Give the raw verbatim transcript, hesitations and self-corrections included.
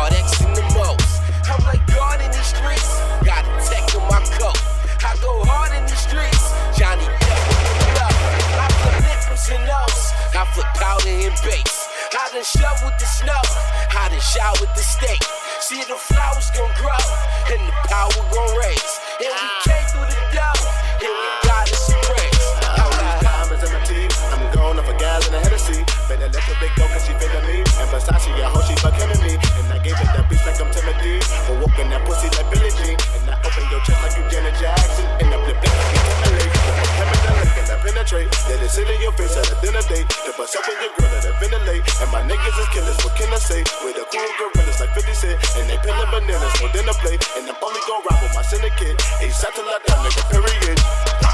hard X in the most. I'm like God in these streets, got a tech on my coat. I go hard in these streets, Johnny Depp with the love. I flip nipples and nose, I flip powder and bass. I done shoveled the snow, I done showered the steak. See the flowers gon' grow, and the power gon' raise. And we came through the door, and we got us some praise. All these diamonds in my teeth, I'm going off a gal in a Hennessy. Better let the big go cause she feelin' me. And Versace, I hope she fuckin' me. And I gave it that bitch like I'm Timothy. For walking that pussy like Billie Jean. And I open your chest like you Janet Jackson. And I flip it like you Timberlake. And I penetrate, let it sit in your face at a dinner date. To bust up with your girl, let it ventilate. And my niggas is killers, what can I say? With the cool gorillas like fifty cent. And they peeling bananas, more than a plate. And I'm only gon' ride with my syndicate. A satellite, that nigga, period.